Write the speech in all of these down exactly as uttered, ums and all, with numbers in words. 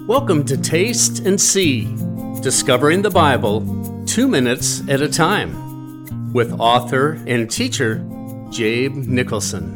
Welcome to Taste and See, discovering the Bible two minutes at a time, with author and teacher Jabe Nicholson.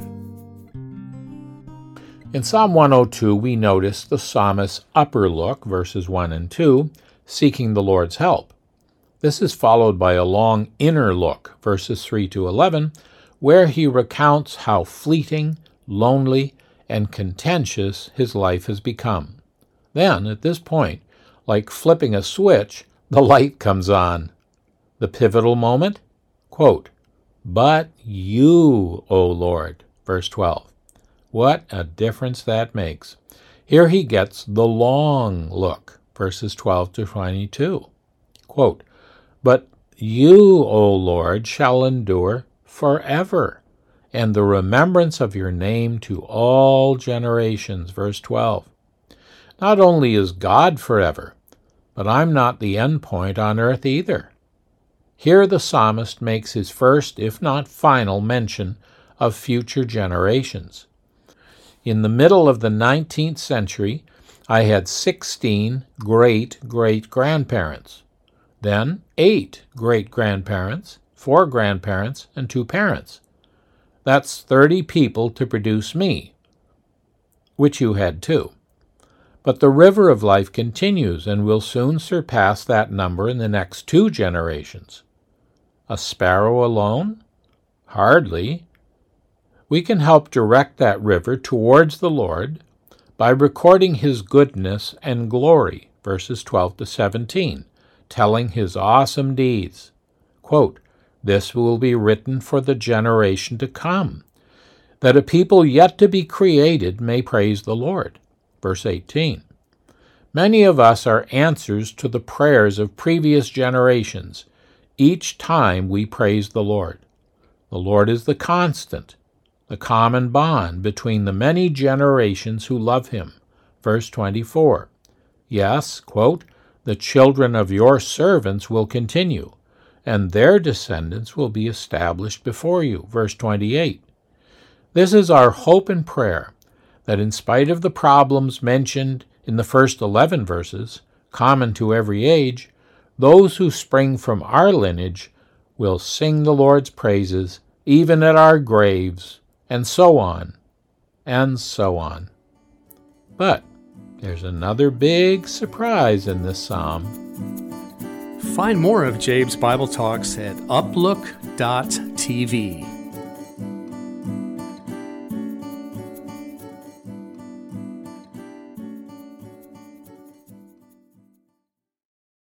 In Psalm one oh two, we notice the psalmist's upper look, verses one and two, seeking the Lord's help. This is followed by a long inner look, verses three to eleven, where he recounts how fleeting, lonely, and contentious his life has become. Then, at this point, like flipping a switch, the light comes on. The pivotal moment? Quote, "But you, O Lord," verse twelve. What a difference that makes. Here he gets the long look, verses twelve to twenty-two. Quote, "But you, O Lord, shall endure forever, and the remembrance of your name to all generations," verse twelve. Not only is God forever, but I'm not the end point on earth either. Here the psalmist makes his first, if not final, mention of future generations. In the middle of the nineteenth century, I had sixteen great-great-grandparents, then eight great-grandparents, four grandparents, and two parents. That's thirty people to produce me, which you had too. But the river of life continues and will soon surpass that number in the next two generations. A sparrow alone? Hardly. We can help direct that river towards the Lord by recording his goodness and glory, verses twelve to seventeen, telling his awesome deeds. Quote, "This will be written for the generation to come, that a people yet to be created may praise the Lord." Verse eighteen. Many of us are answers to the prayers of previous generations each time we praise the Lord. The Lord is the constant, the common bond between the many generations who love him. Verse twenty-four. Yes, quote, "the children of your servants will continue, and their descendants will be established before you." Verse twenty-eight. This is our hope and prayer, that in spite of the problems mentioned in the first eleven verses, common to every age, those who spring from our lineage will sing the Lord's praises even at our graves, and so on, and so on. But there's another big surprise in this psalm. Find more of Jabe's Bible Talks at uplook dot t v.